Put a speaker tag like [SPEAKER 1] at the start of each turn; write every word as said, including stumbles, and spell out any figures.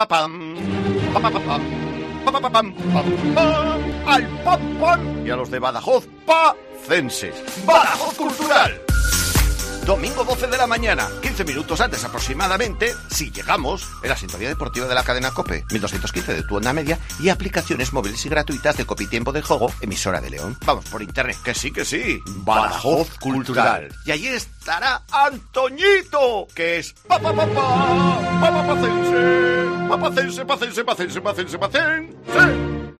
[SPEAKER 1] pam, pa, pa, pa, pam, pa, pa, pa, pam, pam, pam, al pam, pam, y a los de Badajoz, pacense. Badajoz Cultural. Domingo doce de la mañana, quince minutos antes aproximadamente, si llegamos, en la sintonía deportiva de la cadena COPE, mil doscientos quince de tu onda media, y aplicaciones móviles y gratuitas de Copitiempo del Juego, emisora de León. Vamos, por internet, que sí, que sí. Badajoz Cultural. Y allí estará Antoñito, que es pa pa pa pa, pa pa pacense, pa pacense, pacense, pacense, pacense, pacense.